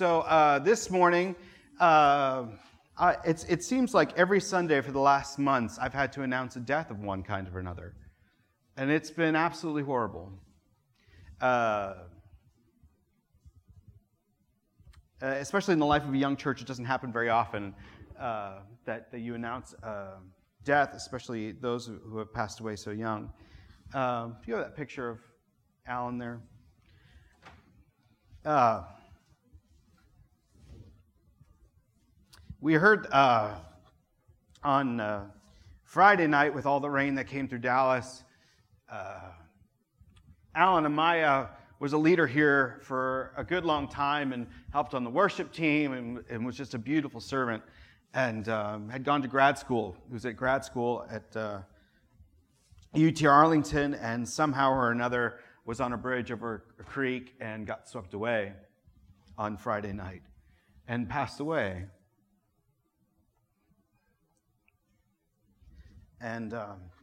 This morning, it seems like every Sunday for the last months, I've had to announce a death of one kind or another. And it's been absolutely horrible. Especially in the life of a young church, it doesn't happen very often that you announce death, especially those who have passed away so young. Do you have that picture of Alan there? We heard on Friday night, with all the rain that came through Dallas, Alan Amaya was a leader here for a good long time and helped on the worship team and was just a beautiful servant and had gone to grad school. He was at grad school at UT Arlington and somehow or another was on a bridge over a creek and got swept away on Friday night and passed away. And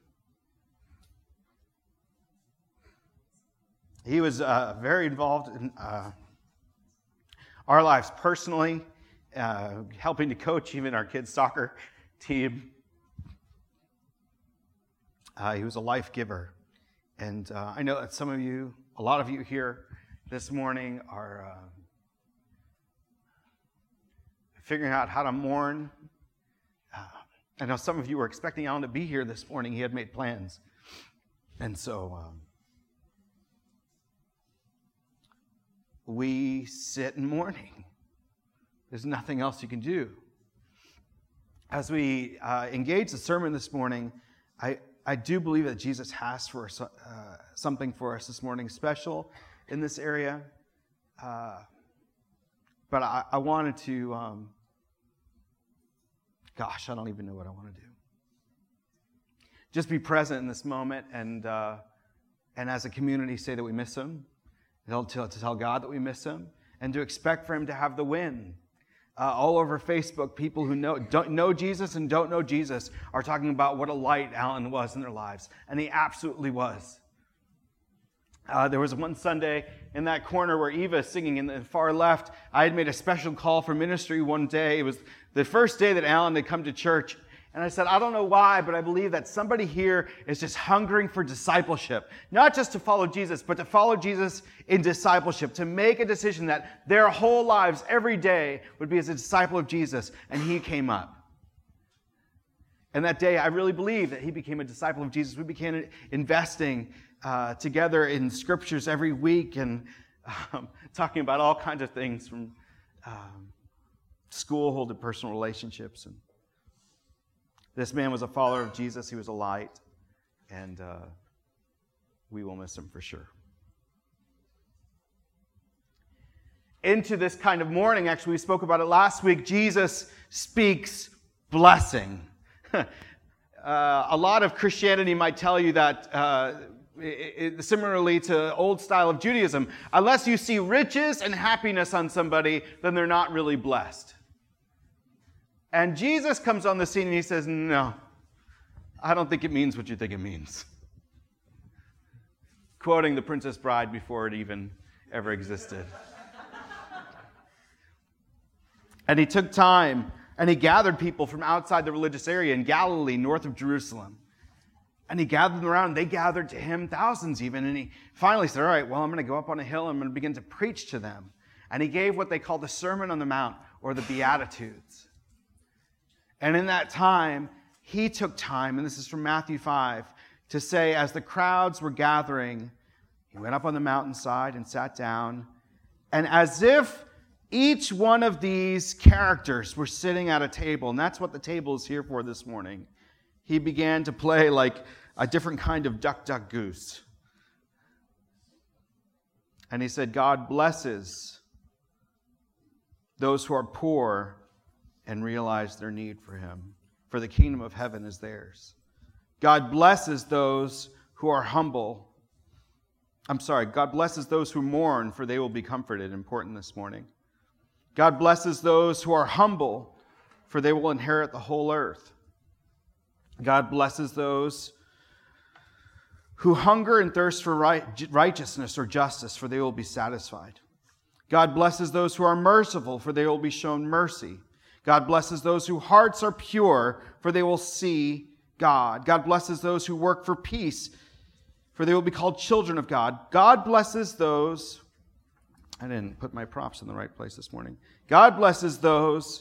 he was very involved in our lives personally, helping to coach even our kids' soccer team. He was a life giver. And I know that some of you, a lot of you here this morning are figuring out how to mourn. I know some of you were expecting Alan to be here this morning. He had made plans. And so we sit in mourning. There's nothing else you can do. As we engage the sermon this morning, I do believe that Jesus has for us, something for us this morning special in this area. But I wanted to... I don't even know what I want to do. Just be present in this moment and as a community say that we miss him, to tell God that we miss him, and to expect for him to have the win. All over Facebook, people who don't know Jesus and don't know Jesus are talking about what a light Alan was in their lives, and he absolutely was. There was one Sunday in that corner where Eva is singing in the far left. I had made a special call for ministry one day. It was the first day that Alan had come to church. And I said, I don't know why, but I believe that somebody here is just hungering for discipleship. Not just to follow Jesus, but to follow Jesus in discipleship. To make a decision that their whole lives, every day, would be as a disciple of Jesus. And he came up. And that day, I really believe that he became a disciple of Jesus. We began investing together in scriptures every week and talking about all kinds of things from school to personal relationships. And this man was a follower of Jesus. He was a light, and we will miss him for sure. Into this kind of mourning, actually, we spoke about it last week. Jesus speaks blessing. A lot of Christianity might tell you that, similarly to old style of Judaism, unless you see riches and happiness on somebody, then they're not really blessed. And Jesus comes on the scene and he says, no, I don't think it means what you think it means. Quoting The Princess Bride before it even ever existed. And he took time and he gathered people from outside the religious area in Galilee, north of Jerusalem. And he gathered them around. They gathered to him, thousands even. And he finally said, all right, well, I'm going to go up on a hill and I'm going to begin to preach to them. And he gave what they call the Sermon on the Mount, or the Beatitudes. And in that time, he took time, and this is from Matthew 5, to say, as the crowds were gathering, he went up on the mountainside and sat down. And as if each one of these characters were sitting at a table, and that's what the table is here for this morning, he began to play like a different kind of duck, duck, goose. And he said, God blesses those who are poor and realize their need for him, for the kingdom of heaven is theirs. God blesses those who are humble. God blesses those who mourn, for they will be comforted. Important this morning. God blesses those who are humble, for they will inherit the whole earth. God blesses those who hunger and thirst for righteousness or justice, for they will be satisfied. God blesses those who are merciful, for they will be shown mercy. God blesses those whose hearts are pure, for they will see God. God blesses those who work for peace, for they will be called children of God. God blesses those... I didn't put my props in the right place this morning. God blesses those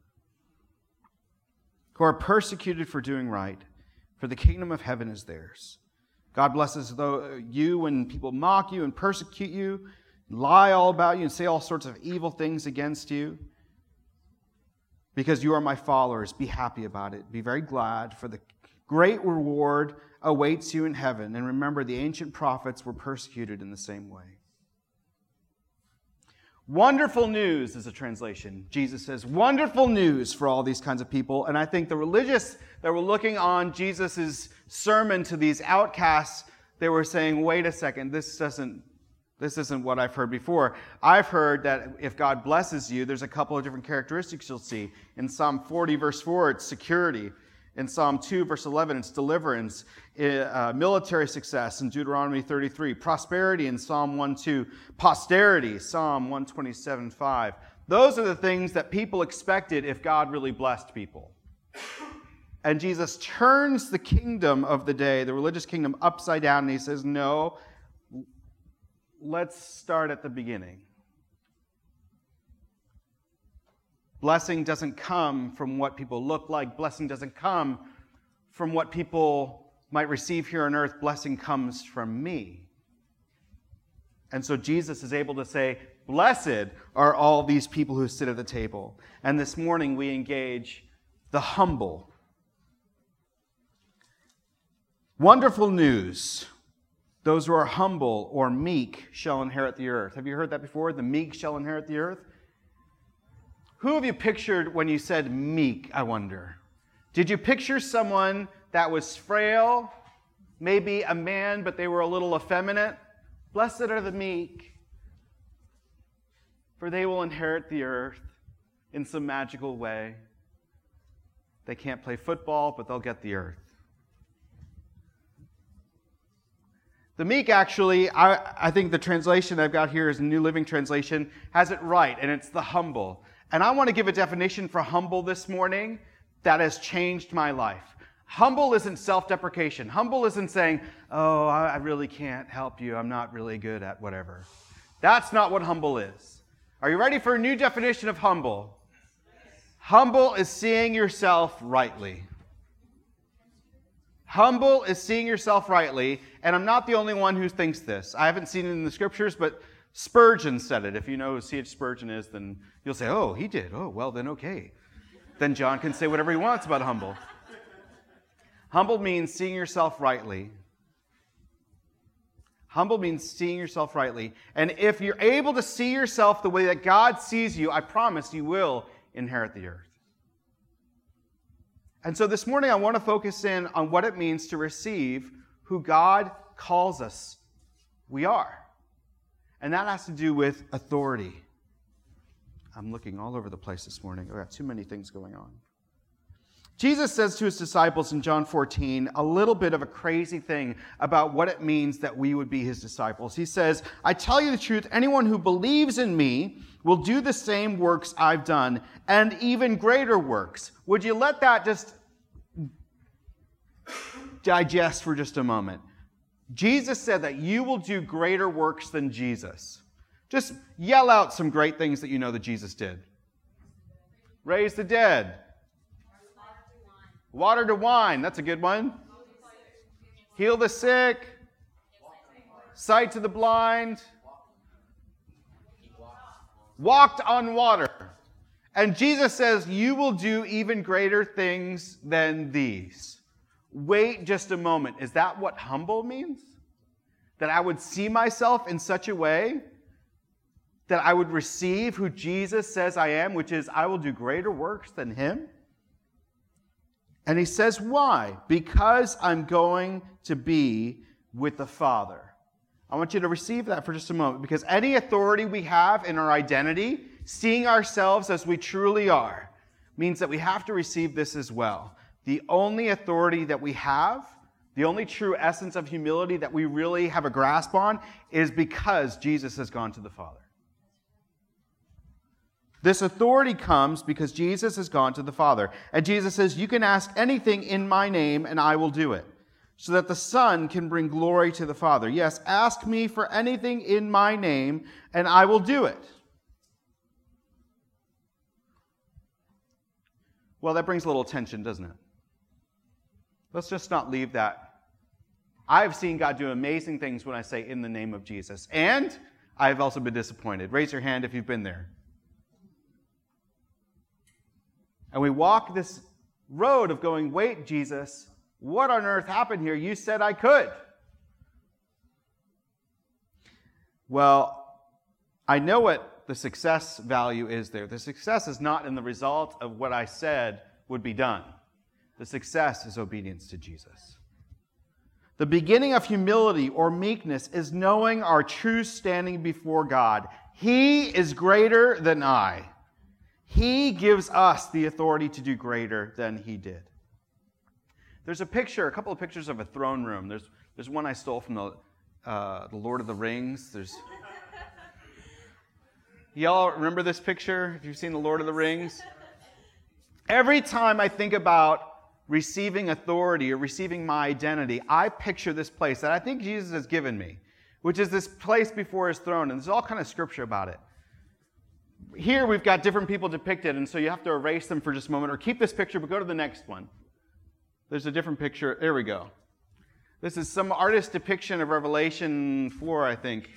who are persecuted for doing right, for the kingdom of heaven is theirs. God blesses you when people mock you and persecute you, lie all about you, and say all sorts of evil things against you. Because you are my followers, be happy about it. Be very glad, for the great reward awaits you in heaven. And remember, the ancient prophets were persecuted in the same way. Wonderful news is a translation. Jesus says, wonderful news for all these kinds of people. And I think the religious that were looking on Jesus' sermon to these outcasts, they were saying, wait a second, this isn't what I've heard before. I've heard that if God blesses you, there's a couple of different characteristics you'll see. In Psalm 40, verse 4, it's security. In Psalm 2, verse 11, it's deliverance, military success in Deuteronomy 33, prosperity in Psalm 1:2, posterity, Psalm 127:5. Those are the things that people expected if God really blessed people. And Jesus turns the kingdom of the day, the religious kingdom, upside down, and he says, no, let's start at the beginning. Blessing doesn't come from what people look like. Blessing doesn't come from what people might receive here on earth. Blessing comes from me. And so Jesus is able to say, blessed are all these people who sit at the table. And this morning we engage the humble. Wonderful news. Those who are humble or meek shall inherit the earth. Have you heard that before? The meek shall inherit the earth? Who have you pictured when you said meek, I wonder? Did you picture someone that was frail, maybe a man, but they were a little effeminate? Blessed are the meek, for they will inherit the earth in some magical way. They can't play football, but they'll get the earth. The meek, actually, I think the translation I've got here is a New Living Translation, has it right, and it's the humble. And I want to give a definition for humble this morning that has changed my life. Humble isn't self-deprecation. Humble isn't saying, oh, I really can't help you. I'm not really good at whatever. That's not what humble is. Are you ready for a new definition of humble? Humble is seeing yourself rightly. Humble is seeing yourself rightly, and I'm not the only one who thinks this. I haven't seen it in the scriptures, but Spurgeon said it. If you know who C.H. Spurgeon is, then you'll say, oh, he did. Oh, well, then okay. Then John can say whatever he wants about humble. Humble means seeing yourself rightly. Humble means seeing yourself rightly. And if you're able to see yourself the way that God sees you, I promise you will inherit the earth. And so this morning I want to focus in on what it means to receive who God calls us we are. And that has to do with authority. I'm looking all over the place this morning. I've got too many things going on. Jesus says to his disciples in John 14 a little bit of a crazy thing about what it means that we would be his disciples. He says, I tell you the truth, anyone who believes in me will do the same works I've done, and even greater works. Would you let that just digest for just a moment? Jesus said that you will do greater works than Jesus. Just yell out some great things that you know that Jesus did. Raise the dead. Water to wine. That's a good one. Heal the sick. Sight to the blind. Walked on water. And Jesus says, you will do even greater things than these. Wait just a moment. Is that what humble means? That I would see myself in such a way that I would receive who Jesus says I am, which is I will do greater works than him? And he says, why? Because I'm going to be with the Father. I want you to receive that for just a moment, because any authority we have in our identity, seeing ourselves as we truly are, means that we have to receive this as well. The only authority that we have, the only true essence of humility that we really have a grasp on, is because Jesus has gone to the Father. This authority comes because Jesus has gone to the Father. And Jesus says, you can ask anything in my name and I will do it, so that the Son can bring glory to the Father. Yes, ask me for anything in my name and I will do it. Well, that brings a little tension, doesn't it? Let's just not leave that. I've seen God do amazing things when I say in the name of Jesus. And I've also been disappointed. Raise your hand if you've been there. And we walk this road of going, wait, Jesus, what on earth happened here? You said I could. Well, I know what the success value is there. The success is not in the result of what I said would be done. The success is obedience to Jesus. The beginning of humility or meekness is knowing our true standing before God. He is greater than I. He gives us the authority to do greater than he did. There's a couple of pictures of a throne room. There's one I stole from the Lord of the Rings. Y'all remember this picture? If you've seen the Lord of the Rings? Every time I think about receiving authority or receiving my identity, I picture this place that I think Jesus has given me, which is this place before his throne. And there's all kind of scripture about it. Here we've got different people depicted, and so you have to erase them for just a moment, or keep this picture, but go to the next one. There's a different picture. There we go. This is some artist depiction of Revelation 4, I think,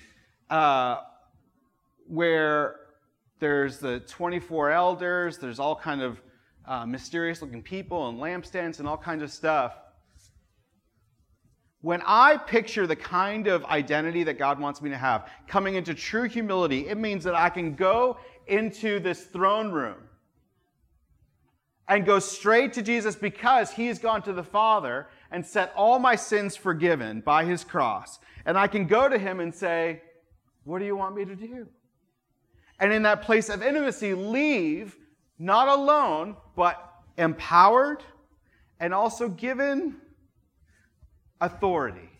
where there's the 24 elders, there's all kind of mysterious-looking people and lampstands and all kinds of stuff. When I picture the kind of identity that God wants me to have, coming into true humility, it means that I can go into this throne room and go straight to Jesus because he's gone to the Father and set all my sins forgiven by his cross. And I can go to him and say, what do you want me to do? And in that place of intimacy, leave not alone, but empowered and also given authority.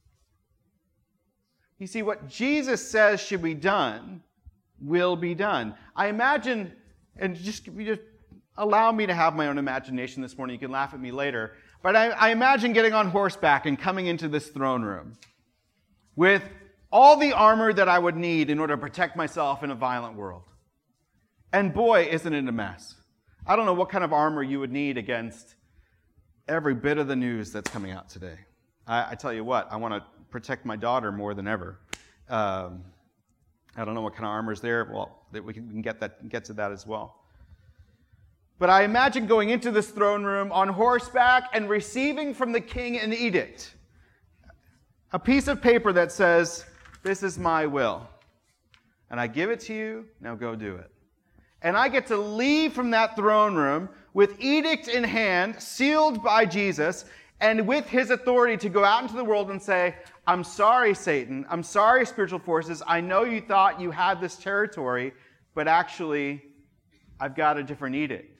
You see, what Jesus says should be done will be done. I imagine, and just allow me to have my own imagination this morning. You can laugh at me later. But I imagine getting on horseback and coming into this throne room with all the armor that I would need in order to protect myself in a violent world. And boy, isn't it a mess. I don't know what kind of armor you would need against every bit of the news that's coming out today. I tell you what, I want to protect my daughter more than ever. I don't know what kind of armor is there. Well, we can get to that as well. But I imagine going into this throne room on horseback and receiving from the king an edict. A piece of paper that says, this is my will. And I give it to you, now go do it. And I get to leave from that throne room with edict in hand, sealed by Jesus, and with his authority to go out into the world and say, I'm sorry, Satan. I'm sorry, spiritual forces. I know you thought you had this territory, but actually, I've got a different edict.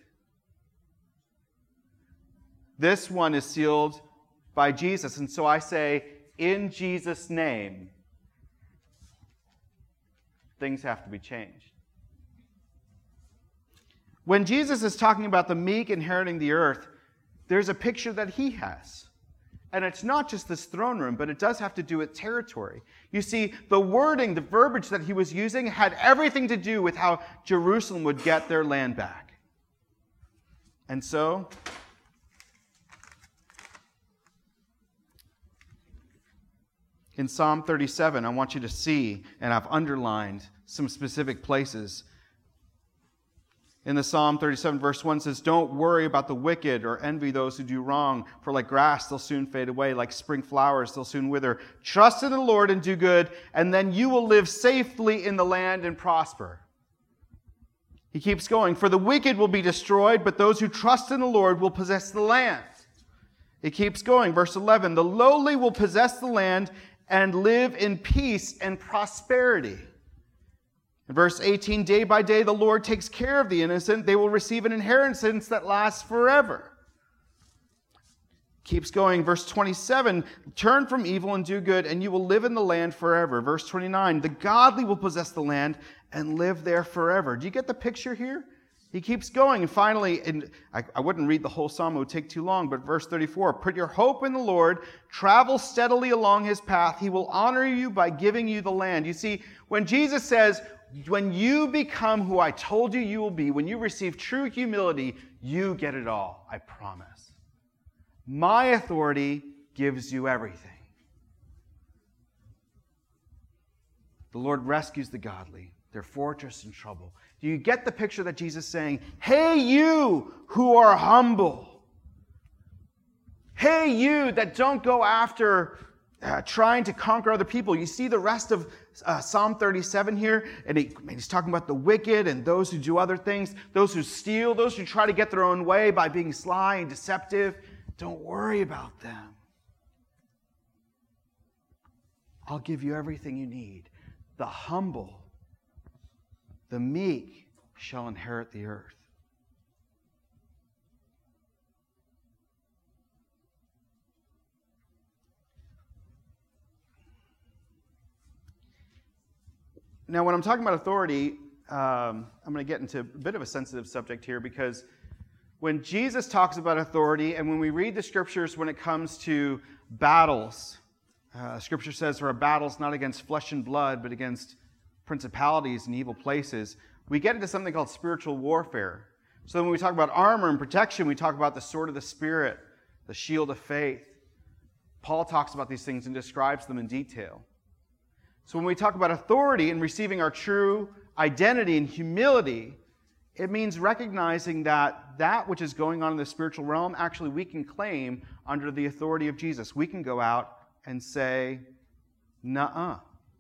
This one is sealed by Jesus. And so I say, in Jesus' name, things have to be changed. When Jesus is talking about the meek inheriting the earth, there's a picture that he has. And it's not just this throne room, but it does have to do with territory. You see, the wording, the verbiage that he was using had everything to do with how Jerusalem would get their land back. And so, in Psalm 37, I want you to see, and I've underlined some specific places. In the Psalm 37, verse 1 says, don't worry about the wicked or envy those who do wrong, for like grass, they'll soon fade away. Like spring flowers, they'll soon wither. Trust in the Lord and do good, and then you will live safely in the land and prosper. He keeps going. For the wicked will be destroyed, but those who trust in the Lord will possess the land. It keeps going. Verse 11, the lowly will possess the land and live in peace and prosperity. In verse 18, day by day the Lord takes care of the innocent. They will receive an inheritance that lasts forever. Keeps going, verse 27, turn from evil and do good, and you will live in the land forever. Verse 29, the godly will possess the land and live there forever. Do you get the picture here? He keeps going, and finally, and I wouldn't read the whole psalm, it would take too long, but verse 34, put your hope in the Lord, travel steadily along his path, he will honor you by giving you the land. You see, when Jesus says, when you become who I told you you will be, when you receive true humility, you get it all, I promise. My authority gives you everything. The Lord rescues the godly, their fortress in trouble. Do you get the picture that Jesus is saying, hey, you who are humble. Hey, you that don't go after trying to conquer other people. You see the rest of Psalm 37 here, and he's talking about the wicked and those who do other things, those who steal, those who try to get their own way by being sly and deceptive. Don't worry about them. I'll give you everything you need. The humble, the meek shall inherit the earth. Now, when I'm talking about authority, I'm going to get into a bit of a sensitive subject here, because when Jesus talks about authority, and when we read the scriptures when it comes to battles, scripture says there are battles not against flesh and blood, but against principalities and evil places. We get into something called spiritual warfare. So when we talk about armor and protection, we talk about the sword of the Spirit, the shield of faith. Paul talks about these things and describes them in detail. So when we talk about authority and receiving our true identity and humility, it means recognizing that which is going on in the spiritual realm, actually we can claim under the authority of Jesus. We can go out and say, nuh-uh.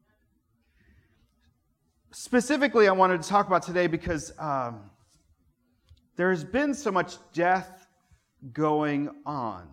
Specifically, I wanted to talk about today because there's been so much death going on.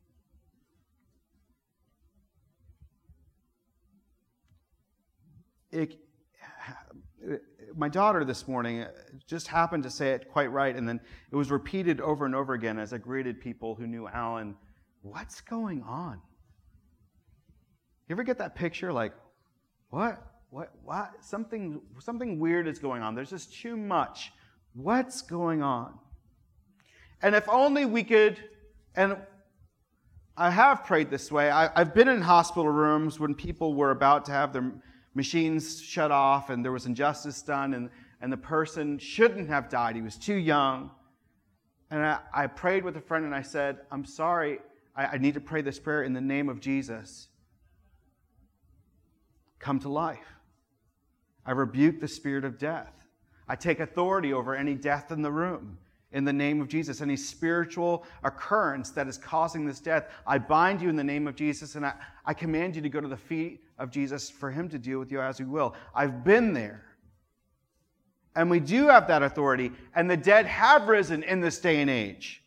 My daughter this morning just happened to say it quite right, and then it was repeated over and over again as I greeted people who knew Alan. What's going on? You ever get that picture like, what? Something weird is going on. There's just too much. What's going on? And if only we could, and I have prayed this way. I've been in hospital rooms when people were about to have their machines shut off and there was injustice done and the person shouldn't have died. He was too young. And I prayed with a friend and I said, I'm sorry, I need to pray this prayer in the name of Jesus. Come to life. I rebuke the spirit of death. I take authority over any death in the room in the name of Jesus. Any spiritual occurrence that is causing this death, I bind you in the name of Jesus, and I command you to go to the feet of Jesus for him to deal with you as he will. I've been there. And we do have that authority, and the dead have risen in this day and age.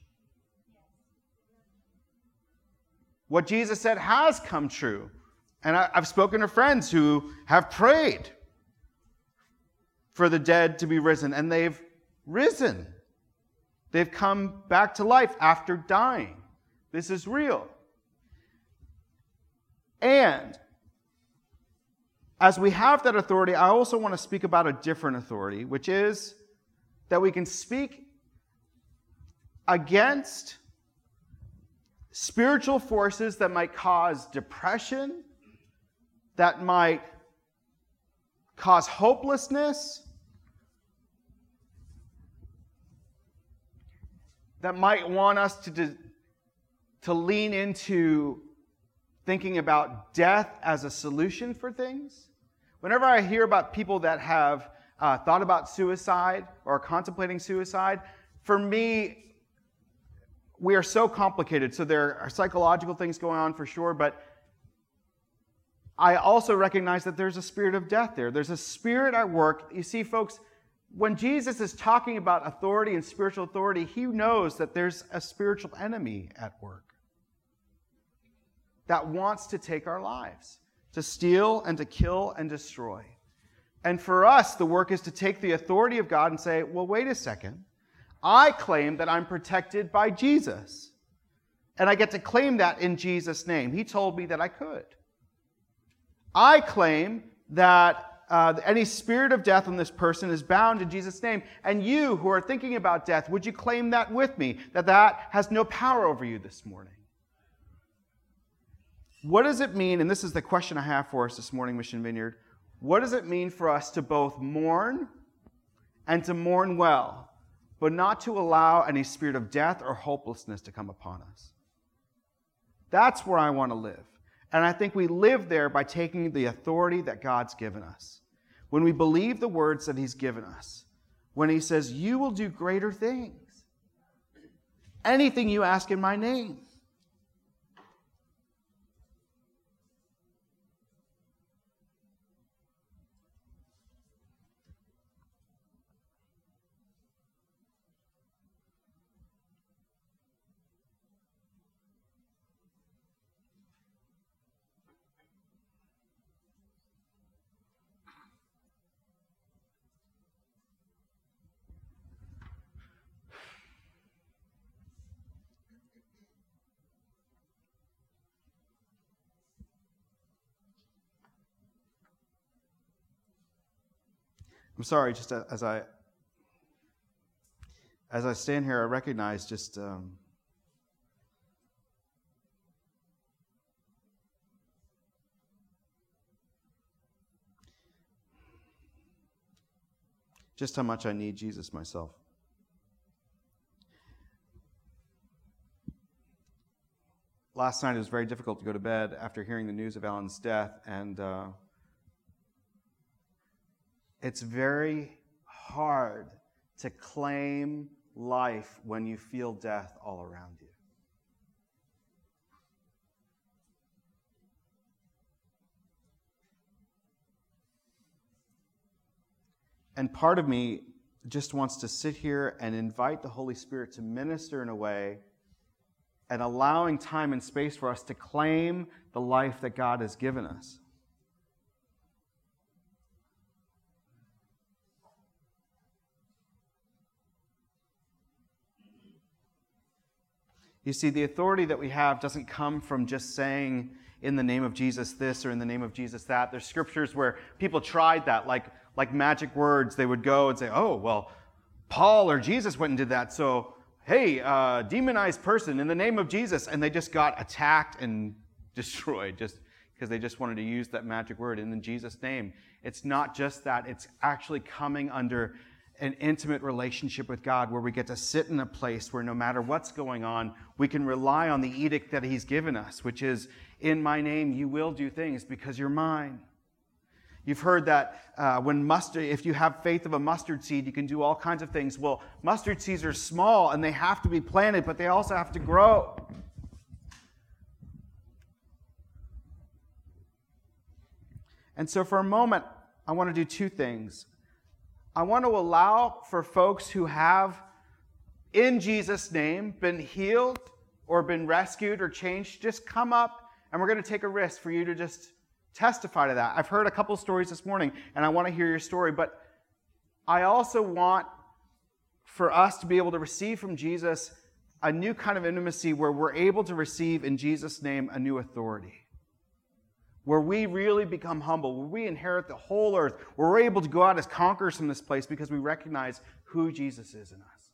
What Jesus said has come true. And I've spoken to friends who have prayed for the dead to be risen, and they've risen. They've come back to life after dying. This is real. And as we have that authority, I also want to speak about a different authority, which is that we can speak against spiritual forces that might cause depression, that might cause hopelessness, that might want us to lean into thinking about death as a solution for things. Whenever I hear about people that have thought about suicide or are contemplating suicide, for me, we are so complicated. So there are psychological things going on for sure, but I also recognize that there's a spirit of death there. There's a spirit at work. You see, folks, when Jesus is talking about authority and spiritual authority, he knows that there's a spiritual enemy at work that wants to take our lives, to steal and to kill and destroy. And for us, the work is to take the authority of God and say, well, wait a second. I claim that I'm protected by Jesus. And I get to claim that in Jesus' name. He told me that I could. I claim that any spirit of death on this person is bound in Jesus' name. And you who are thinking about death, would you claim that with me? That has no power over you this morning. What does it mean, and this is the question I have for us this morning, Mission Vineyard, what does it mean for us to both mourn and to mourn well, but not to allow any spirit of death or hopelessness to come upon us? That's where I want to live. And I think we live there by taking the authority that God's given us. When we believe the words that He's given us, when He says, you will do greater things. Anything you ask in my name. I'm sorry, just as I stand here, I recognize just how much I need Jesus myself. Last night it was very difficult to go to bed after hearing the news of Alan's death, and it's very hard to claim life when you feel death all around you. And part of me just wants to sit here and invite the Holy Spirit to minister in a way and allowing time and space for us to claim the life that God has given us. You see, the authority that we have doesn't come from just saying in the name of Jesus this or in the name of Jesus that. There's scriptures where people tried that, like magic words. They would go and say, oh, well, Paul or Jesus went and did that, so, hey, demonized person in the name of Jesus. And they just got attacked and destroyed just because they just wanted to use that magic word in Jesus' name. It's not just that. It's actually coming under an intimate relationship with God where we get to sit in a place where no matter what's going on, we can rely on the edict that He's given us, which is, in my name you will do things because you're mine. You've heard that if you have faith of a mustard seed, you can do all kinds of things. Well, mustard seeds are small and they have to be planted, but they also have to grow. And so for a moment, I want to do two things. I want to allow for folks who have, in Jesus' name, been healed or been rescued or changed, just come up and we're going to take a risk for you to just testify to that. I've heard a couple stories this morning and I want to hear your story, but I also want for us to be able to receive from Jesus a new kind of intimacy where we're able to receive in Jesus' name a new authority. Where we really become humble, where we inherit the whole earth, where we're able to go out as conquerors from this place because we recognize who Jesus is in us.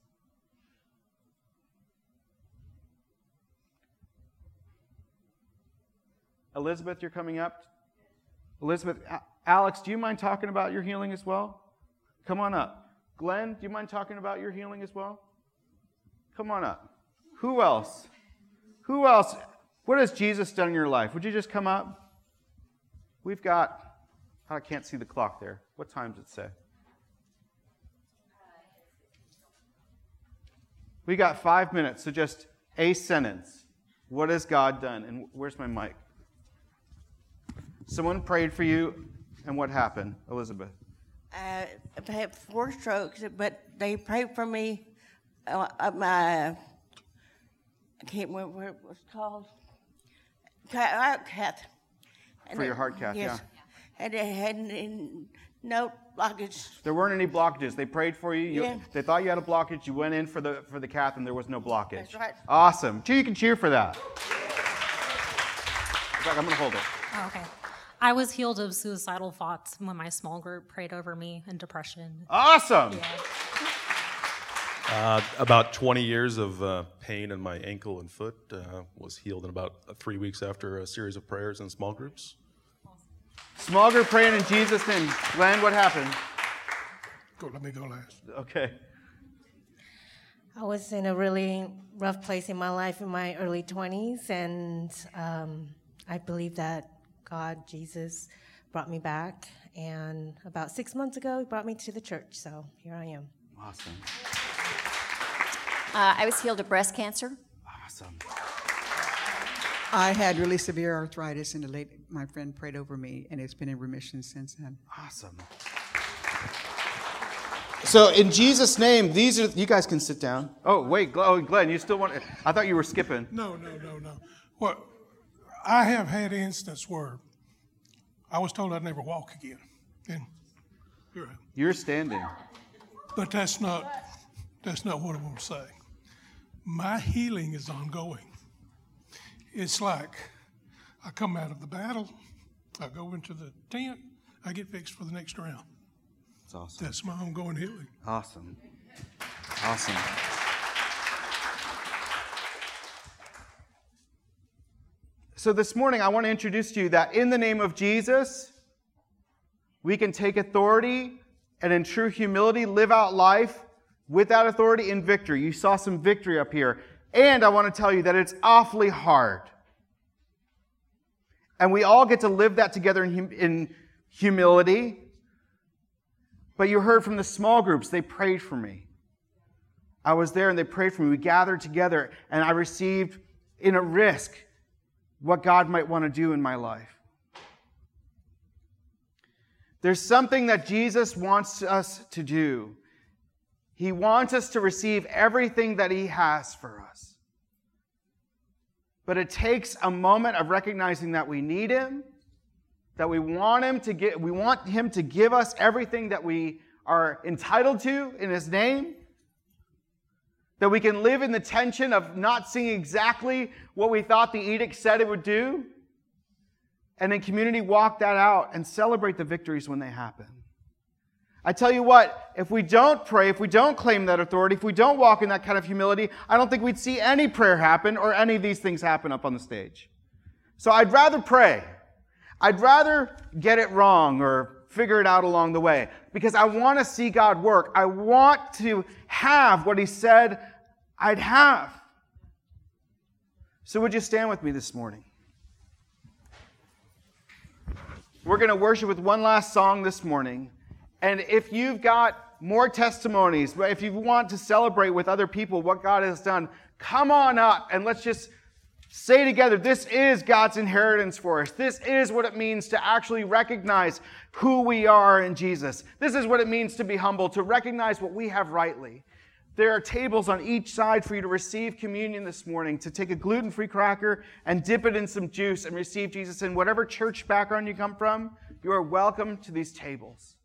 Elizabeth, you're coming up. Elizabeth, Alex, do you mind talking about your healing as well? Come on up. Glenn, do you mind talking about your healing as well? Come on up. Who else? Who else? What has Jesus done in your life? Would you just come up? We've got, I can't see the clock there. What time does it say? We got 5 minutes, so just a sentence. What has God done? And where's my mic? Someone prayed for you, and what happened, Elizabeth? I had 4 strokes, but they prayed for me. I can't remember what it was called. Heart cath. For your heart cath, yes. yeah. And they had no blockage. There weren't any blockages. They prayed for you. Yeah. They thought you had a blockage. You went in for the cath, and there was no blockage. That's right. Awesome. You can cheer for that. In fact, I'm going to hold it. Oh, okay. I was healed of suicidal thoughts when my small group prayed over me and depression. Awesome. Yeah. About 20 years of pain in my ankle and foot, was healed in about 3 weeks after a series of prayers in small groups. Small group praying in Jesus' name. Glenn, what happened? Let me go last. Okay. I was in a really rough place in my life in my early 20s, and I believe that God, Jesus, brought me back. And about 6 months ago, He brought me to the church, so here I am. Awesome. I was healed of breast cancer. Awesome. I had really severe arthritis, and my friend prayed over me, and it's been in remission since then. Awesome. So in Jesus' name, these are, you guys can sit down. Oh, wait, Glenn, you still want, I thought you were skipping. No. Well, I have had instances where I was told I'd never walk again. And here I am. You're standing. But that's not what I want to say. My healing is ongoing. It's like I come out of the battle, I go into the tent, I get fixed for the next round. That's awesome. That's my ongoing healing. Awesome. Awesome. So this morning, I want to introduce to you that in the name of Jesus, we can take authority and in true humility live out life with that authority in victory. You saw some victory up here. And I want to tell you that it's awfully hard. And we all get to live that together in humility. But you heard from the small groups, they prayed for me. I was there and they prayed for me. We gathered together and I received in a risk what God might want to do in my life. There's something that Jesus wants us to do. He wants us to receive everything that He has for us. But it takes a moment of recognizing that we need Him, that we want Him to give us everything that we are entitled to in His name, that we can live in the tension of not seeing exactly what we thought the edict said it would do, and in community walk that out and celebrate the victories when they happen. I tell you what, if we don't pray, if we don't claim that authority, if we don't walk in that kind of humility, I don't think we'd see any prayer happen or any of these things happen up on the stage. So I'd rather pray. I'd rather get it wrong or figure it out along the way because I want to see God work. I want to have what He said I'd have. So would you stand with me this morning? We're going to worship with one last song this morning. And if you've got more testimonies, if you want to celebrate with other people what God has done, come on up and let's just say together, this is God's inheritance for us. This is what it means to actually recognize who we are in Jesus. This is what it means to be humble, to recognize what we have rightly. There are tables on each side for you to receive communion this morning, to take a gluten-free cracker and dip it in some juice and receive Jesus in whatever church background you come from. You are welcome to these tables.